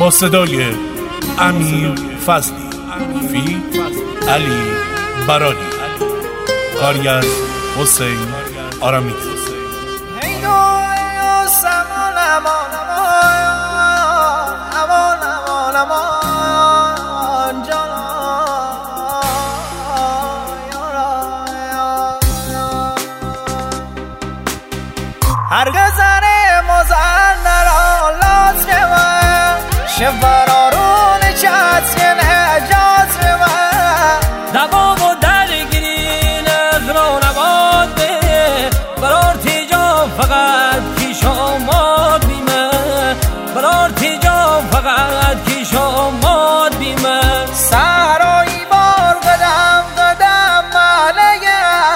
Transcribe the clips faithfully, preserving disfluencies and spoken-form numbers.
با صدای امیر فضلی، فی علی برانی، کاری از حسین آرامیده. هرگز اره مزن را لاز نمه شفرارون چست نجاز نمه دوام و درگیری نخرا نباد به برار تیجا فقط کیش آماد بیمه برار تیجا فقط کیش آماد بیمه سرایی بار قدم قدم ماله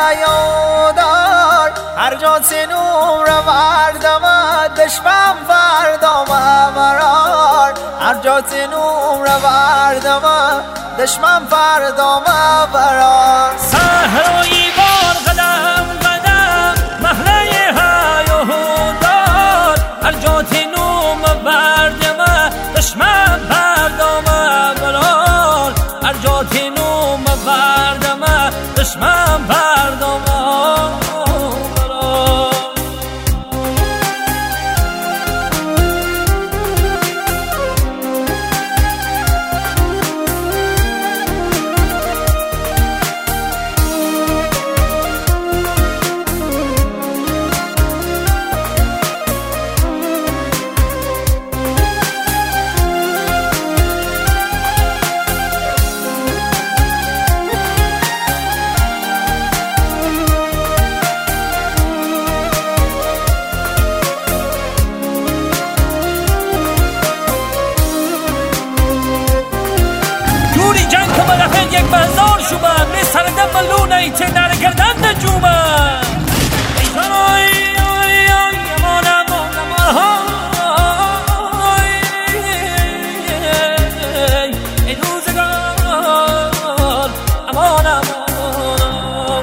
یادار هر جا سنور وردم دشمن فردام برار هر جا سنور وردم دشمن فردام برار صحرایی بار قدم قدم محله هایهودار هر جا تنوم وردم دشمن فردام برار هر جا تنوم وردم دشمن فردام یک بازار شوبه می سردم ملونه ایت در گردن نجومه ای آی آی امان امان امان ای روزگار امان امان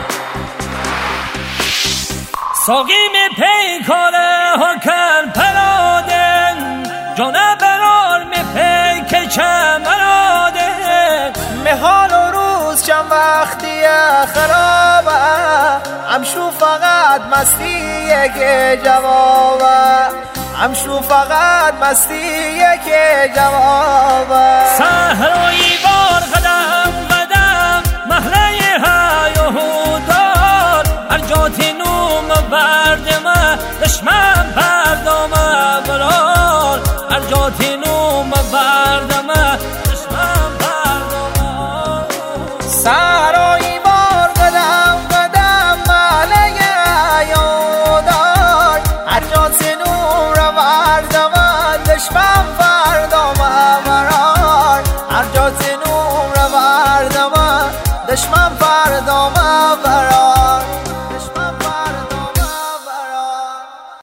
ساقی می پیکاره ها کن پرادن جانه برار می پیک چمراده حال و روز چند وقتی خرابه همشو فقط مستی که جوابه همشو فقط مستی که جوابه صحرایی بار قدم قدم محله هایهودار هر جا تنوم وردم دشمن فردام برار هر جا تنوم وردم دشمن سرایی بار قدم قدم ماله یادار هر جا سنور وردم دشمن فردام برار هر جا سنور وردم دشمن فردام برار